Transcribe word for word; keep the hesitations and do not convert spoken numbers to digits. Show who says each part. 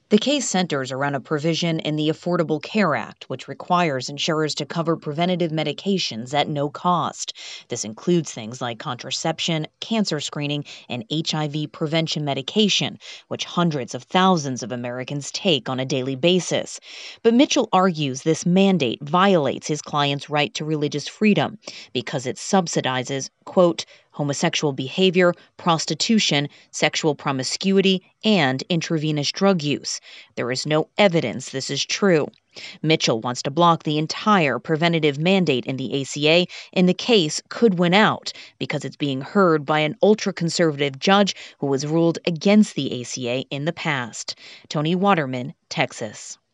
Speaker 1: The case centers around a provision in the Affordable Care Act, which requires insurers to cover preventative medications at no cost. This includes things like contraception, cancer screening, and H I V prevention medication, which hundreds of thousands of Americans take on a daily basis. But Mitchell argues this mandate violates his client's right to religious freedom because it subsidizes, quote, homosexual behavior, prostitution, sexual promiscuity, and intravenous drug use. There is no evidence this is true. Mitchell wants to block the entire preventative mandate in the A C A, and the case could win out because it's being heard by an ultra-conservative judge who has ruled against the A C A in the past. Tony Waterman, Texas.